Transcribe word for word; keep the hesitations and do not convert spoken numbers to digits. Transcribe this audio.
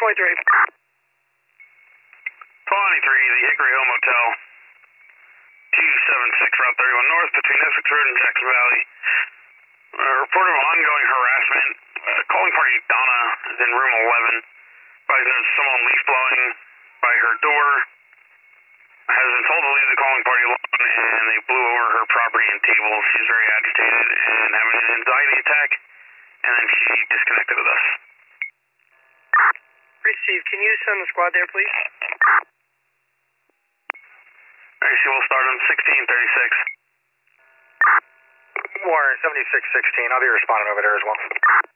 twenty-three. twenty-three, the Hickory Hill Motel. two seven six Route thirty-one North between Essex Road and Jackson Valley. Uh, report of ongoing harassment. Uh, calling party Donna is in room eleven. Advised notice someone leaf blowing by her door. Has been told to leave the calling party alone, and they blew over her property and table. She's very agitated and having an anxiety attack, and then she disconnected with us. Received. Can you send the squad there, please? Alright, she will start on sixteen thirty-six. Warren, seventy-six sixteen. I'll be responding over there as well.